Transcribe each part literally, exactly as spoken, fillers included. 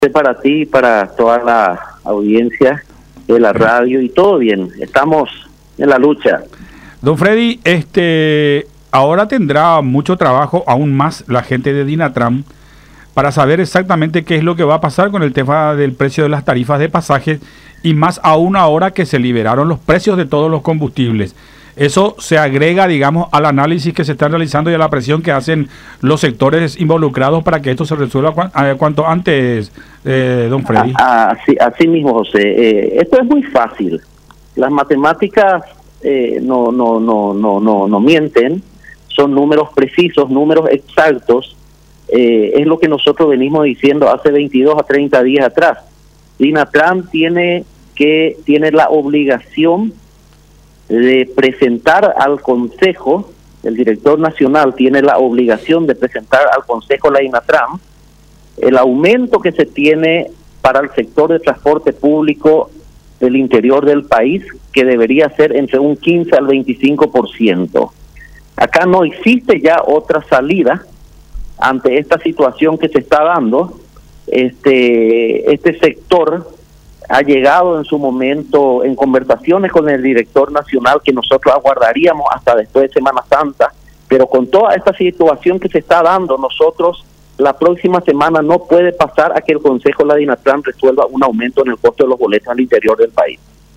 Para ti y para toda la audiencia de la radio y todo bien, estamos en la lucha. Don Freddy, este, ahora tendrá mucho trabajo aún más la gente de Dinatran para saber exactamente qué es lo que va a pasar con el tema del precio de las tarifas de pasajes y más aún ahora que se liberaron los precios de todos los combustibles. Eso se agrega, digamos, al análisis que se está realizando y a la presión que hacen los sectores involucrados para que esto se resuelva cu cuanto antes, eh, don Freddy. Así, así mismo, José. Eh, esto es muy fácil. Las matemáticas eh, no, no, no, no, no, no mienten. Son números precisos, números exactos. Eh, es lo que nosotros venimos diciendo hace veintidós a treinta días atrás. Dinatran tiene que tiene la obligación de presentar al Consejo, el director nacional tiene la obligación de presentar al Consejo la Dinatran el aumento que se tiene para el sector de transporte público del interior del país, que debería ser entre un quince al veinticinco por ciento. Acá no existe ya otra salida ante esta situación que se está dando. Este, este sector ha llegado en su momento en conversaciones con el director nacional que nosotros aguardaríamos hasta después de Semana Santa, pero con toda esta situación que se está dando, nosotros la próxima semana no puede pasar a que el Consejo de la Dinatran resuelva un aumento en el costo de los boletos al interior del país.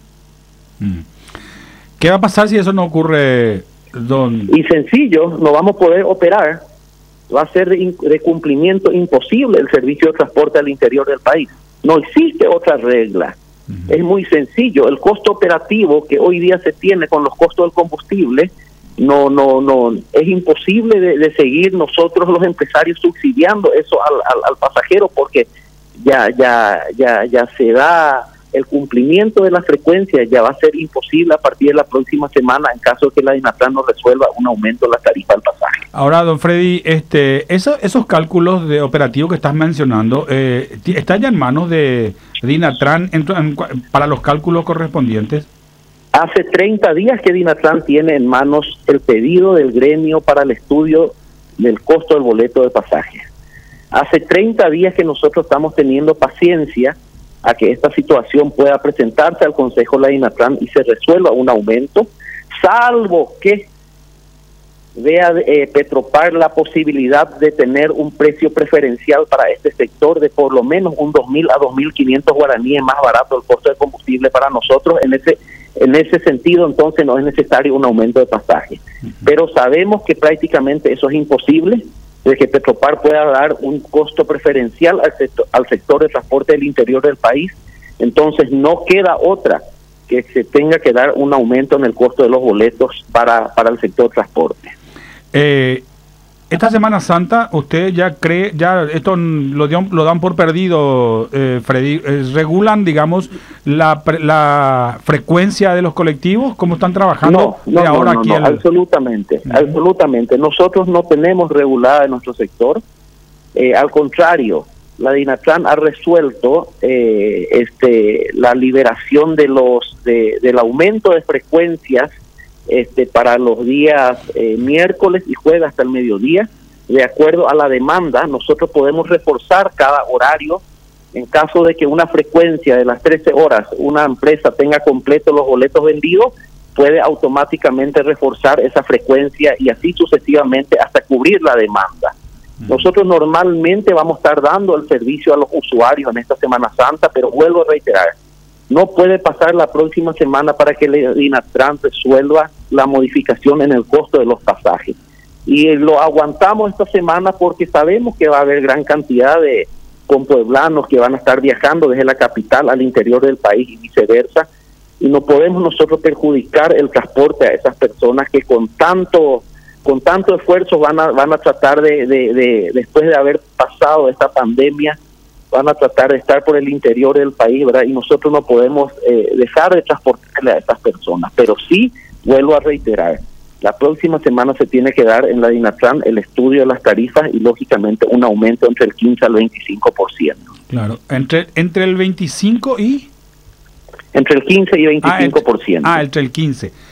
¿Qué va a pasar si eso no ocurre, don? Y sencillo, no vamos a poder operar, va a ser de, de cumplimiento imposible el servicio de transporte al interior del país. No existe otra regla. Uh-huh. Es muy sencillo. El costo operativo que hoy día se tiene con los costos del combustible, no, no, no, es imposible de, de seguir nosotros los empresarios subsidiando eso al, al, al pasajero, porque ya, ya, ya, ya se da el cumplimiento de la frecuencia, ya va a ser imposible a partir de la próxima semana en caso de que la Dinatran no resuelva un aumento de la tarifa del pasaje. Ahora, don Freddy, este, eso, esos cálculos de operativo que estás mencionando, eh, ¿están ya en manos de Dinatran en, en, para los cálculos correspondientes? Hace treinta días que Dinatran tiene en manos el pedido del gremio para el estudio del costo del boleto de pasaje. Hace treinta días que nosotros estamos teniendo paciencia a que esta situación pueda presentarse al Consejo de la Dinatran y se resuelva un aumento, salvo que vea eh, Petropar la posibilidad de tener un precio preferencial para este sector de por lo menos un dos mil a dos mil quinientos guaraníes más barato el costo de combustible para nosotros. En ese en ese sentido, entonces, no es necesario un aumento de pasaje. Uh-huh. Pero sabemos que prácticamente eso es imposible, de que Petropar pueda dar un costo preferencial al sector, al sector de transporte del interior del país. Entonces no queda otra que se tenga que dar un aumento en el costo de los boletos para, para el sector transporte. Eh, esta Semana Santa, ¿usted ya cree, ya esto lo, dio, lo dan por perdido, eh, Freddy? Eh, ¿Regulan, digamos, la, la frecuencia de los colectivos? ¿Cómo están trabajando no, no, de ahora no, no, aquí? No, el... absolutamente, uh-huh. absolutamente. Nosotros no tenemos regulada en nuestro sector. Eh, al contrario, la Dinatran ha resuelto eh, este, la liberación de los de, del aumento de frecuencias este, para los días eh, miércoles y jueves hasta el mediodía. De acuerdo a la demanda, nosotros podemos reforzar cada horario. En caso de que una frecuencia de las trece horas, una empresa tenga completo los boletos vendidos, puede automáticamente reforzar esa frecuencia y así sucesivamente hasta cubrir la demanda. Nosotros normalmente vamos a estar dando el servicio a los usuarios en esta Semana Santa, pero vuelvo a reiterar, no puede pasar la próxima semana para que la Dinatran resuelva la modificación en el costo de los pasajes. Y lo aguantamos esta semana porque sabemos que va a haber gran cantidad de compueblanos que van a estar viajando desde la capital al interior del país y viceversa, y no podemos nosotros perjudicar el transporte a esas personas que con tanto con tanto esfuerzo van a van a tratar de, de, de después de haber pasado esta pandemia, van a tratar de estar por el interior del país, ¿verdad? Y nosotros no podemos eh, dejar de transportarle a estas personas, pero sí, vuelvo a reiterar, la próxima semana se tiene que dar en la Dinatran el estudio de las tarifas y lógicamente un aumento entre el quince al veinticinco por ciento. Claro, entre entre el veinticinco y entre el quince y veinticinco por ciento. Ah, entre, ah, entre el quince.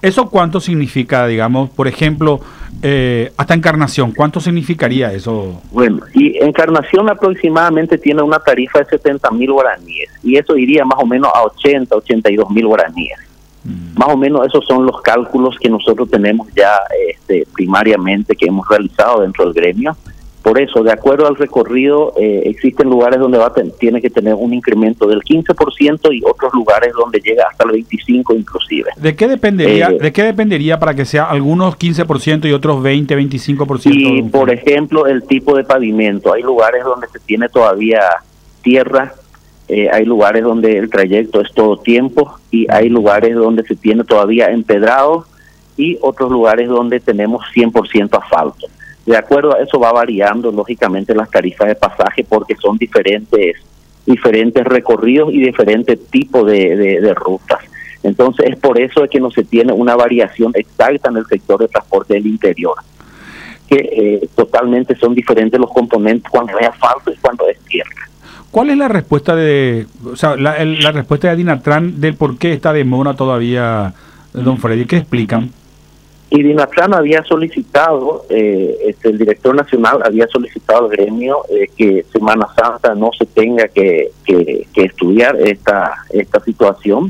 ¿Eso cuánto significa, digamos, por ejemplo, eh, hasta Encarnación? ¿Cuánto significaría eso? Bueno, y Encarnación aproximadamente tiene una tarifa de setenta mil guaraníes, y eso iría más o menos a ochenta, ochenta y dos mil guaraníes. Mm. Más o menos esos son los cálculos que nosotros tenemos ya este, primariamente que hemos realizado dentro del gremio. Por eso, de acuerdo al recorrido, eh, existen lugares donde va a ten, tiene que tener un incremento del quince por ciento y otros lugares donde llega hasta el veinticinco por ciento inclusive. ¿De qué dependería eh, de qué dependería para que sea algunos quince por ciento y otros veinte, veinticinco por ciento? Y, por ejemplo, el tipo de pavimento. Hay lugares donde se tiene todavía tierra, eh, hay lugares donde el trayecto es todo tiempo, y hay lugares donde se tiene todavía empedrado, y otros lugares donde tenemos cien por ciento asfalto. De acuerdo a eso va variando, lógicamente, las tarifas de pasaje, porque son diferentes diferentes recorridos y diferentes tipos de, de, de rutas. Entonces, es por eso que no se tiene una variación exacta en el sector de transporte del interior, que eh, totalmente son diferentes los componentes cuando hay asfalto y cuando es tierra. ¿Cuál es la respuesta de, o sea, la, el, la respuesta de Dinatran del por qué está demora todavía, don Freddy? ¿Qué explican? Y Dinatran había solicitado, eh, este, el director nacional había solicitado al gremio eh, que Semana Santa no se tenga que, que, que estudiar esta esta situación,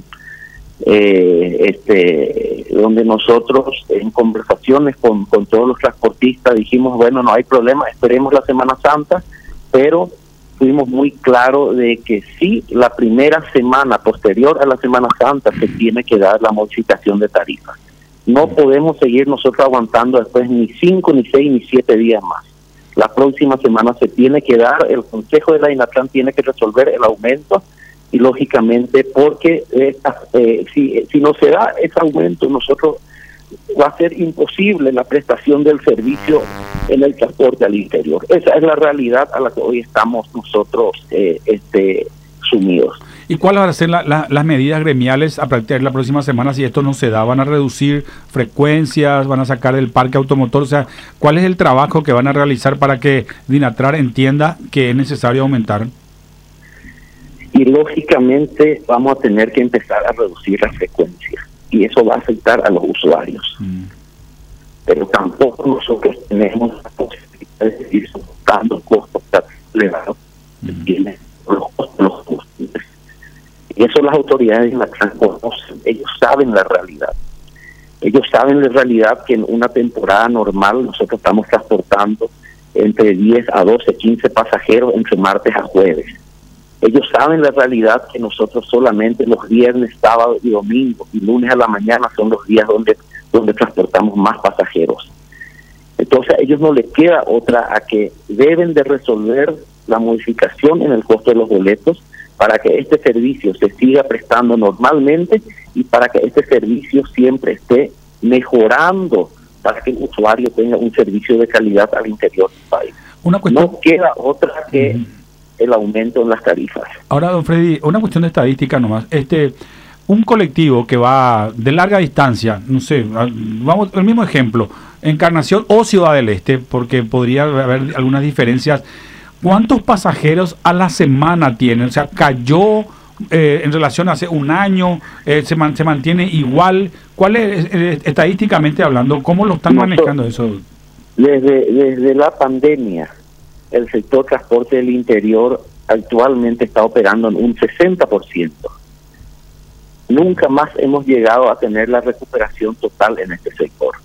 eh, este, donde nosotros en conversaciones con, con todos los transportistas dijimos, bueno, no hay problema, esperemos la Semana Santa, pero fuimos muy claros de que sí, la primera semana posterior a la Semana Santa se tiene que dar la modificación de tarifas. No podemos seguir nosotros aguantando después ni cinco, ni seis, ni siete días más. La próxima semana se tiene que dar, el Consejo de la Dinatran tiene que resolver el aumento, y lógicamente porque eh, eh, si, si no se da ese aumento, nosotros va a ser imposible la prestación del servicio en el transporte al interior. Esa es la realidad a la que hoy estamos nosotros eh, este, sumidos. ¿Y cuáles van a ser la, la, las medidas gremiales a partir de la próxima semana si esto no se da? ¿Van a reducir frecuencias? ¿Van a sacar del parque automotor? O sea, ¿cuál es el trabajo que van a realizar para que Dinatran entienda que es necesario aumentar? Y lógicamente vamos a tener que empezar a reducir las frecuencias, y eso va a afectar a los usuarios. Mm. Pero tampoco nosotros tenemos la posibilidad de seguir soportando costos tan elevados que mm. tienen los costos de los combustibles. Y eso las autoridades de la conocen, ellos saben la realidad. Ellos saben la realidad que en una temporada normal nosotros estamos transportando entre diez a doce, quince pasajeros entre martes a jueves. Ellos saben la realidad que nosotros solamente los viernes, sábado y domingo y lunes a la mañana son los días donde, donde transportamos más pasajeros. Entonces a ellos no les queda otra a que deben de resolver la modificación en el costo de los boletos para que este servicio se siga prestando normalmente y para que este servicio siempre esté mejorando, para que el usuario tenga un servicio de calidad al interior del país. Una cuestión... No queda otra que uh-huh. el aumento en las tarifas. Ahora, don Freddy, una cuestión de estadística nomás. Este, un colectivo que va de larga distancia, no sé, vamos, el mismo ejemplo, Encarnación o Ciudad del Este, porque podría haber algunas diferencias. ¿Cuántos pasajeros a la semana tienen? O sea, ¿cayó eh, en relación a hace un año? Eh, se, man, ¿Se mantiene igual? ¿Cuál es, eh, estadísticamente hablando, cómo lo están Nosotros, manejando eso? Desde, desde la pandemia, el sector transporte del interior actualmente está operando en un sesenta por ciento. Nunca más hemos llegado a tener la recuperación total en este sector.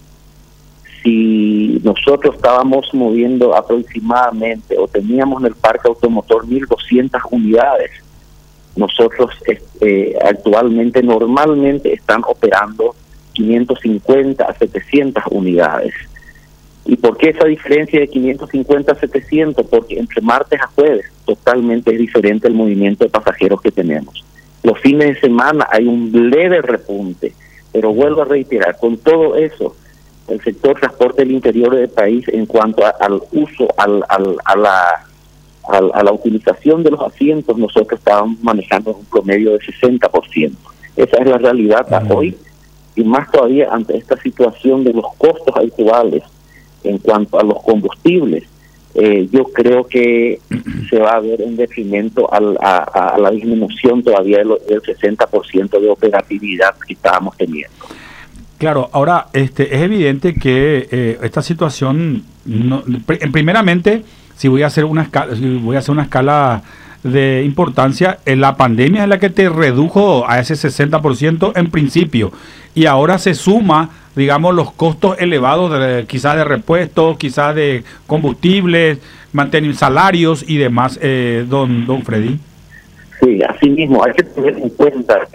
Si nosotros estábamos moviendo aproximadamente o teníamos en el parque automotor mil doscientas unidades, nosotros eh, actualmente normalmente están operando quinientas cincuenta a setecientas unidades. ¿Y por qué esa diferencia de quinientos cincuenta a setecientos? Porque entre martes a jueves totalmente es diferente el movimiento de pasajeros que tenemos. Los fines de semana hay un leve repunte, pero vuelvo a reiterar, con todo eso, el sector transporte del interior del país en cuanto a, al uso, al, al, a, la, a, a la utilización de los asientos, nosotros estábamos manejando un promedio de sesenta por ciento. Esa es la realidad uh-huh. hoy, y más todavía ante esta situación de los costos actuales en cuanto a los combustibles. Eh, yo creo que se va a ver en detrimento al, a, a la disminución todavía del, del sesenta por ciento de operatividad que estábamos teniendo. Claro, ahora este, es evidente que eh, esta situación, no, pr- primeramente, si voy a hacer una escala, si voy a hacer una escala de importancia, eh, la pandemia es la que te redujo a ese sesenta por ciento en principio, y ahora se suma, digamos, los costos elevados, de, quizás de repuestos, quizás de combustibles, mantener salarios y demás, eh, don, don Freddy. Sí, así mismo, hay que tener en cuenta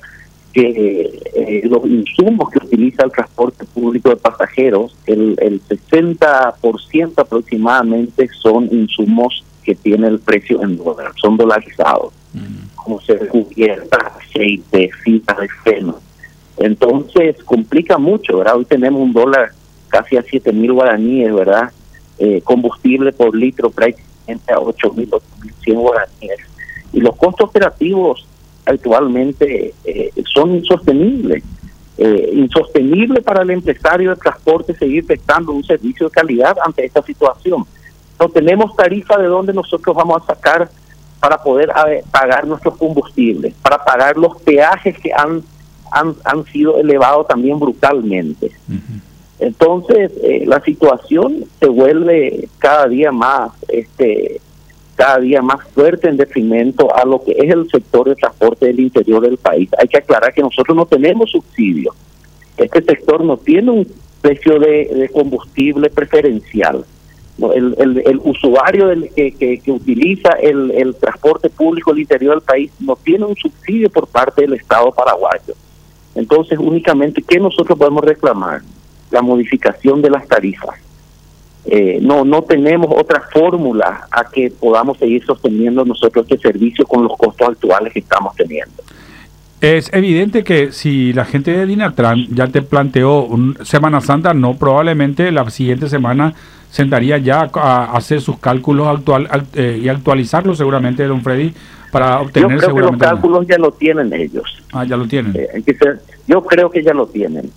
que eh, los insumos que utiliza el transporte público de pasajeros, el, el sesenta por ciento aproximadamente son insumos que tienen el precio en dólar, son dolarizados, mm. como se cubierta, aceite, fibra de feno. Entonces complica mucho, ¿verdad? Hoy tenemos un dólar casi a siete mil guaraníes, ¿verdad? Eh, combustible por litro prácticamente a ocho mil, ocho mil cien guaraníes. Y los costos operativos actualmente eh, son insostenibles. Eh, insostenible para el empresario de transporte seguir prestando un servicio de calidad ante esta situación. No tenemos tarifa de donde nosotros vamos a sacar para poder a, pagar nuestros combustibles, para pagar los peajes que han, han, han sido elevados también brutalmente. Uh-huh. Entonces, eh, la situación se vuelve cada día más este cada día más fuerte en detrimento a lo que es el sector de transporte del interior del país. Hay que aclarar que nosotros no tenemos subsidio. Este sector no tiene un precio de, de combustible preferencial. No, el, el, el usuario del, que, que, que utiliza el, el transporte público del interior del país no tiene un subsidio por parte del Estado paraguayo. Entonces, únicamente, ¿qué nosotros podemos reclamar? La modificación de las tarifas. Eh, no no tenemos otra fórmula a que podamos seguir sosteniendo nosotros este servicio con los costos actuales que estamos teniendo. Es evidente que si la gente de Dinatran ya te planteó un Semana Santa, no, probablemente la siguiente semana sentaría ya a hacer sus cálculos actual eh, y actualizarlos seguramente, don Freddy, para obtener. Yo creo que los cálculos ya lo tienen ellos. Ah, ya lo tienen. Eh, hay que ser, yo creo que ya lo tienen.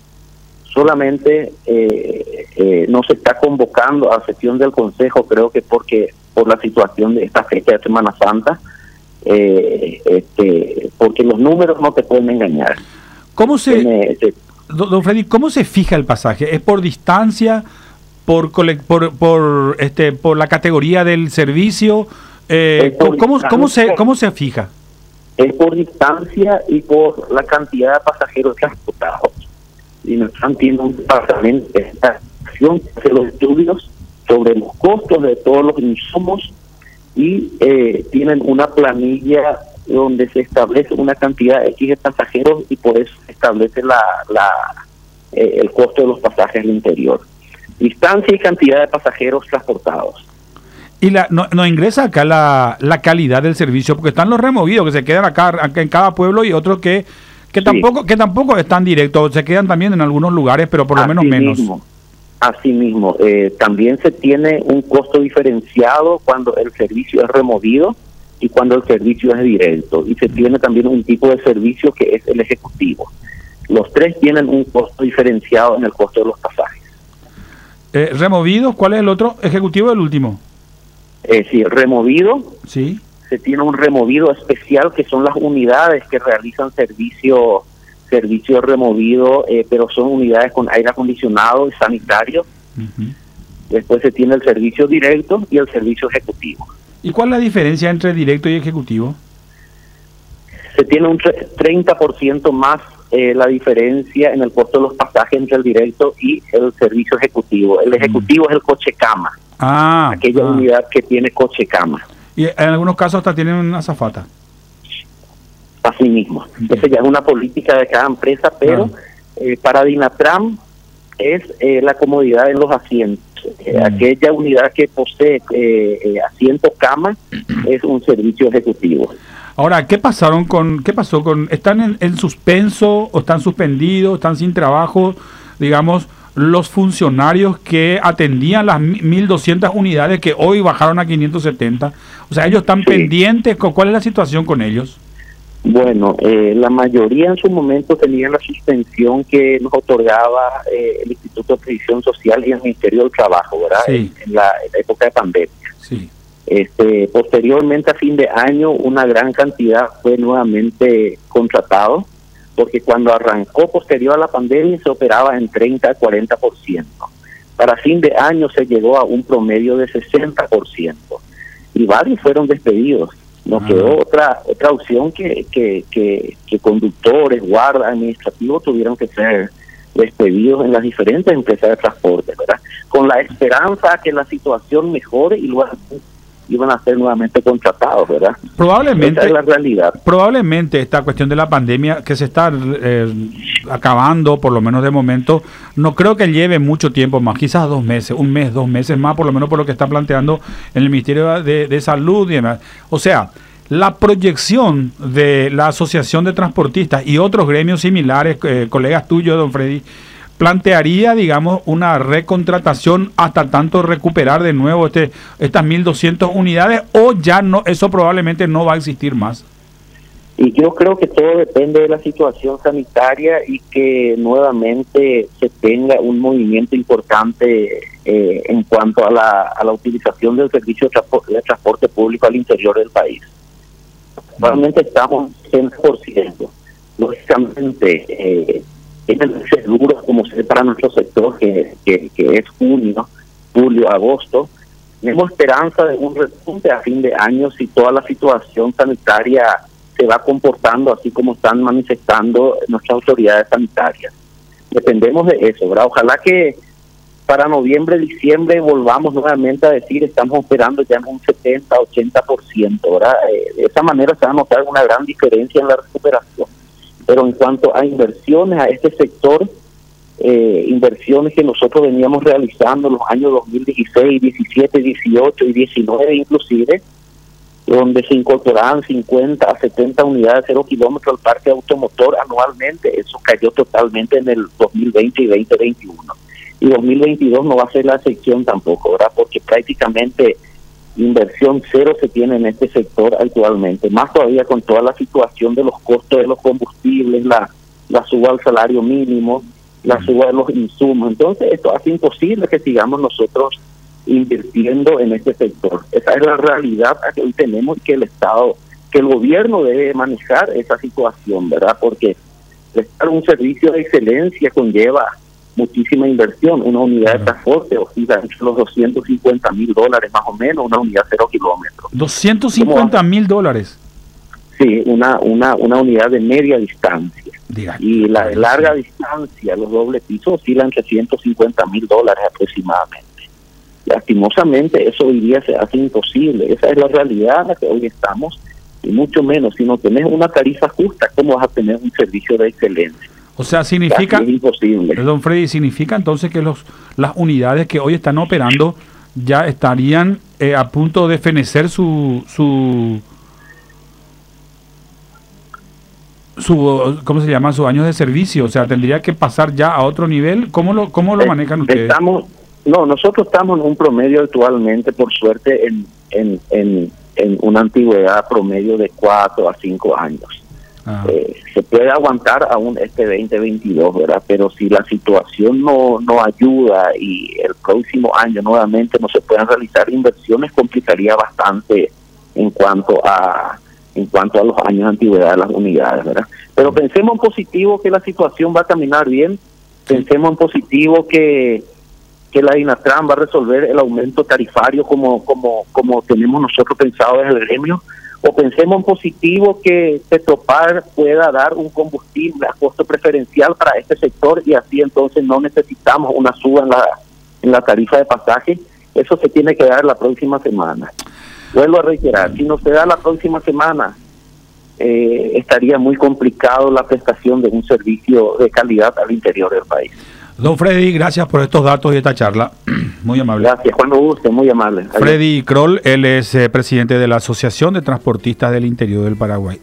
Solamente eh, eh, no se está convocando a sesión del Consejo, creo que porque por la situación de esta fecha de Semana Santa, eh, este, porque los números no te pueden engañar. ¿Cómo se, Tiene, se don Freddy, cómo se fija el pasaje? ¿Es por distancia, por por por este por la categoría del servicio? Eh, ¿cómo, ¿Cómo se cómo se fija? Es por distancia y por la cantidad de pasajeros transportados. Y nos están teniendo un departamento de estación de los estudios sobre los costos de todos los insumos y eh, tienen una planilla donde se establece una cantidad X de pasajeros y por eso se establece la, la eh, el costo de los pasajes al interior. Distancia y cantidad de pasajeros transportados. Y la, no, no ingresa acá la, la calidad del servicio, porque están los removidos que se quedan acá, acá en cada pueblo y otros que que tampoco sí. que tampoco están directos, se quedan también en algunos lugares, pero por lo así menos menos. Mismo, así mismo, eh, también se tiene un costo diferenciado cuando el servicio es removido y cuando el servicio es directo, y se tiene también un tipo de servicio que es el ejecutivo. Los tres tienen un costo diferenciado en el costo de los pasajes. Eh, ¿Removidos? ¿Cuál es el otro? ¿Ejecutivo el último? Eh, sí, removido. Sí. Se tiene un removido especial que son las unidades que realizan servicio servicio removido, eh, pero son unidades con aire acondicionado y sanitario. Uh-huh. Después se tiene el servicio directo y el servicio ejecutivo. ¿Y cuál es la diferencia entre directo y ejecutivo? Se tiene un treinta por ciento más eh, la diferencia en el costo de los pasajes entre el directo y el servicio ejecutivo. El ejecutivo uh-huh. es el coche cama, ah, aquella ah. unidad que tiene coche cama. Y en algunos casos hasta tienen una azafata. Así mismo. Okay. Esa ya es una política de cada empresa, pero ah. eh, para Dinatran es eh, la comodidad en los asientos. Eh, mm. Aquella unidad que posee eh, eh, asiento cama es un servicio ejecutivo. Ahora, ¿qué pasaron con, qué pasó con, están en, en suspenso o están suspendidos, están sin trabajo, digamos, los funcionarios que atendían las mil doscientas unidades que hoy bajaron a quinientos setenta? O sea, ellos están sí. pendientes. ¿Cuál es la situación con ellos? Bueno, eh, la mayoría en su momento tenían la suspensión que nos otorgaba eh, el Instituto de Previsión Social y el Ministerio del Trabajo, ¿verdad? Sí. En, en, la, en la época de pandemia. Sí. Este, posteriormente, a fin de año, una gran cantidad fue nuevamente contratado porque cuando arrancó posterior a la pandemia se operaba en treinta a cuarenta por ciento. Para fin de año se llegó a un promedio de sesenta por ciento y varios fueron despedidos. Nos Ah. quedó otra otra opción que, que, que, que conductores, guardas administrativos tuvieron que ser despedidos en las diferentes empresas de transporte, ¿verdad? Con la esperanza a que la situación mejore y luego iban a ser nuevamente contratados, ¿verdad? Probablemente, Esa es la realidad. probablemente esta cuestión de la pandemia que se está eh, acabando, por lo menos de momento, no creo que lleve mucho tiempo más, quizás dos meses, un mes, dos meses más, por lo menos por lo que está planteando en el Ministerio de, de Salud y demás. O sea, la proyección de la Asociación de Transportistas y otros gremios similares, eh, colegas tuyos, don Freddy, plantearía, digamos, una recontratación hasta tanto recuperar de nuevo este estas mil doscientas unidades, o ya no, eso probablemente no va a existir más. Y yo creo que todo depende de la situación sanitaria y que nuevamente se tenga un movimiento importante eh, en cuanto a la, a la utilización del servicio de, transpo de transporte público al interior del país. Actualmente estamos en cien por ciento. Lógicamente, eh, es el duro como se para nuestro sector, que, que, que es junio, julio, agosto. Tenemos esperanza de un repunte a fin de año si toda la situación sanitaria se va comportando así como están manifestando nuestras autoridades sanitarias. Dependemos de eso, ¿verdad? Ojalá que para noviembre, diciembre volvamos nuevamente a decir estamos operando ya en un setenta, ochenta por ciento, ¿verdad? Eh, de esa manera se va a notar una gran diferencia en la recuperación. Pero en cuanto a inversiones a este sector, eh, inversiones que nosotros veníamos realizando en los años dos mil dieciséis, diecisiete, dieciocho y diecinueve inclusive, donde se incorporaban cincuenta a setenta unidades de cero kilómetros al parque automotor anualmente, eso cayó totalmente en el dos mil veinte y veinte veintiuno. Y dos mil veintidós no va a ser la excepción tampoco, ¿verdad? Porque prácticamente inversión cero se tiene en este sector actualmente, más todavía con toda la situación de los costos de los combustibles, la, la suba al salario mínimo, la suba de los insumos. Entonces esto hace imposible que sigamos nosotros invirtiendo en este sector. Esa es la realidad que hoy tenemos, y que el Estado, que el gobierno debe manejar esa situación, ¿verdad? Porque prestar un servicio de excelencia conlleva muchísima inversión. Una unidad de transporte oscila entre los doscientos cincuenta mil dólares más o menos, una unidad cero kilómetros. doscientos cincuenta mil dólares. Sí, una, una, una unidad de media distancia. Diga, y la de larga distancia, los doble pisos, oscilan entre ciento cincuenta mil dólares aproximadamente. Lastimosamente eso hoy día se hace imposible. Esa es la realidad en la que hoy estamos, y mucho menos si no tenés una tarifa justa, ¿cómo vas a tener un servicio de excelencia? O sea, significa, es imposible. Don Freddy, significa entonces que los las unidades que hoy están operando ya estarían eh, a punto de fenecer su su su ¿cómo se llama? Sus años de servicio. O sea, tendría que pasar ya a otro nivel. ¿Cómo lo cómo lo manejan ustedes? Estamos, no, nosotros estamos en un promedio actualmente, por suerte, en en, en, en una antigüedad promedio de cuatro a cinco años. Eh, se puede aguantar aún este veinte veintidós, ¿verdad? Pero si la situación no, no ayuda y el próximo año nuevamente no se pueden realizar inversiones, complicaría bastante en cuanto a en cuanto a los años de antigüedad de las unidades, ¿verdad? Pero pensemos en positivo que la situación va a caminar bien, pensemos en positivo que que la DINATRAN va a resolver el aumento tarifario como como como tenemos nosotros pensado desde el gremio, o pensemos en positivo que Petropar pueda dar un combustible a costo preferencial para este sector, y así entonces no necesitamos una suba en la en la tarifa de pasaje. Eso se tiene que dar la próxima semana. Vuelvo a reiterar, si no se da la próxima semana, eh, estaría muy complicado la prestación de un servicio de calidad al interior del país. Don Freddy, gracias por estos datos y esta charla. Muy amable. Gracias, cuando guste, muy amable. Adiós. Freddy Kroll, él es eh, presidente de la Asociación de Transportistas del Interior del Paraguay.